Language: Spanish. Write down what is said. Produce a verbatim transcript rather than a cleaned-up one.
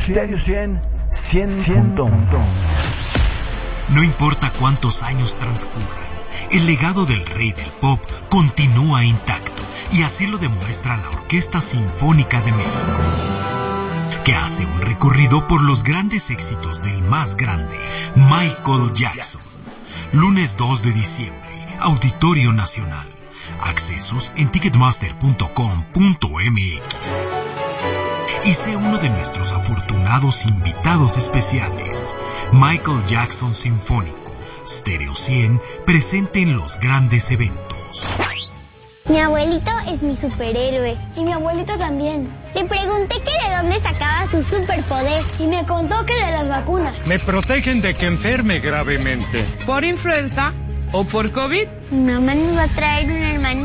Stereo cien, cien punto uno. No importa cuántos años transcurran, el legado del rey del pop continúa intacto, y así lo demuestra la Orquesta Sinfónica de México, que hace un recorrido por los grandes éxitos del más grande, Michael Jackson. Lunes dos de diciembre, Auditorio Nacional. Accesos en ticketmaster punto com punto m x. Y sé uno de nuestros afortunados invitados especiales. Michael Jackson Sinfónico, Stereo cien, presente en los grandes eventos. Mi abuelito es mi superhéroe. Y mi abuelito también. Le pregunté que de dónde sacaba su superpoder. Y me contó que de las vacunas. Me protegen de que enferme gravemente. ¿Por influenza o por COVID? Mi mamá nos va a traer un hermano